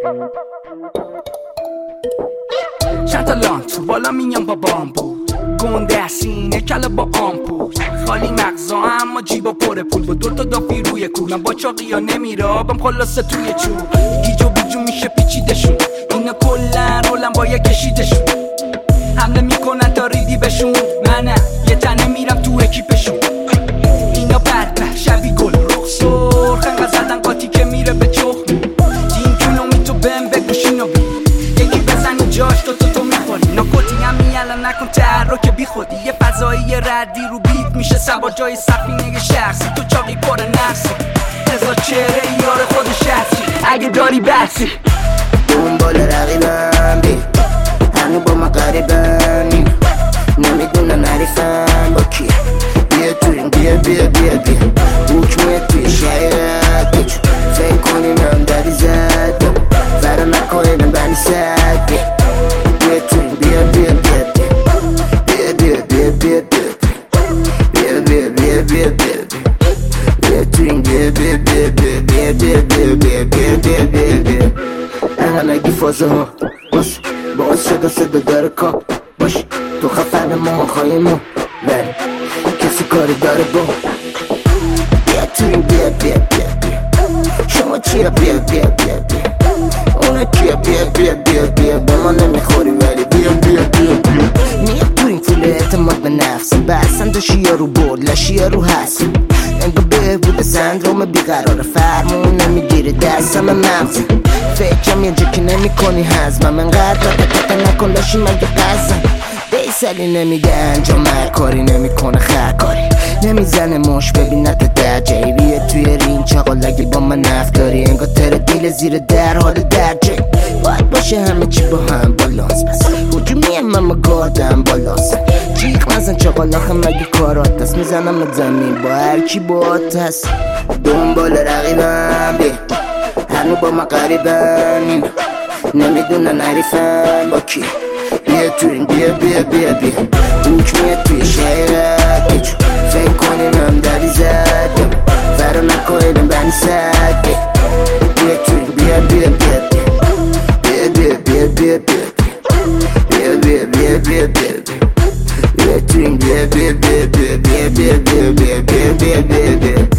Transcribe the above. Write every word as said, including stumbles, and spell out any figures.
چند تا لانت بالا میام با بامبو، گنده سینه کله با آمپول، خالی مغزا اما جیبا پر پول، با دوتا دافی روی کول. من با چاقیا نمیره آبم خلاصه توی چوب، گیجو بیجو میشه پیچیدشون، اینا کلن رولم باید کشیدشون، حمله میکنن تا ریدی بشون، منم یه تنه میرم تو اکیپشون. اینا بدبه شبی گل رخ سرخ، انقدر زدن قاطی که میره به چخ، دین جونومی تو بهم بگو شینو بی، یکی بزنی جاش تو تو تو میخوری، ناکوتی هم میالن نکن تحرک بی خودی، یه فضایی ردی رو بیت میشه سبا جای سفینه شخصی، تو چاقی پر نفسی، هزار چهره یار خود شخصی، اگه داری بحثی دنبال رقیبم بی، هنو با ما قریبم، نمیدونم حریفم با کی، بیا تو این بیا بیا بیا بیا حکمه توی شهرت بچو، فکر کنیم هم داری زد فرا نکنیم بنی سد، بیا بیا تو این بیا بیا بیا بیا بیا بیا بیا بیا بیا بیا بیا بیا بیا تو این بیا بیا بیا بیا بیا بیا بیا بیا بیا بیا بیا انا نگی فازه ها باش، باز شده صدا داره کار باش، تو خفن ما خواهی ما ولی کسی کاری داره با، بیا تو این بیا بیا بیا بیا شما چیا بیا بیا بیا بیا اونا کیا بیا بیا بیا بیا با ما نمیخوری ولی بیا بیا بیا بیا میاد تو این فول اعتماد به نفس، بحثن داشی یا رو برد لشی یا رو هست، انگا بهبود سندروم بیقرار فرمون نمیگیره دستم مغز، فکرم یه جا که نمی کنی هزمم، انقدر دقیقه نکن لاشی مگه قزم، بیسلی نمیگه انجام هر کاری نمیکنه خرکاری، نمیزنه مش ببینت در جایی، بیه توی رین چاقال اگه با من نفت داری، انگار تر دیل زیر در حال در جایی، باید باشه همه چی با هم بالانس، بس حجومی هم اما گادم بالاست، جیغ مزن چاقال آخه مگه کارات دست، میزنم زمین با هر کی بات هست، دنبال رقیبم بی، هنو با ما قریبن، نمیدونن حریفم با کی، بیا تو این بیا بیا بیا بیا حکمیه توی شهرت بچو، فکر کنیم هم داری زد فرا نکنیم بنی سد، بیا تو این بیا بیا بیا بیا بیا بیا بیا بیا بیا بیا بیا بیا بیا تو این بیا بیا بیا بیا بیا بیا بیا بیا بیا بیا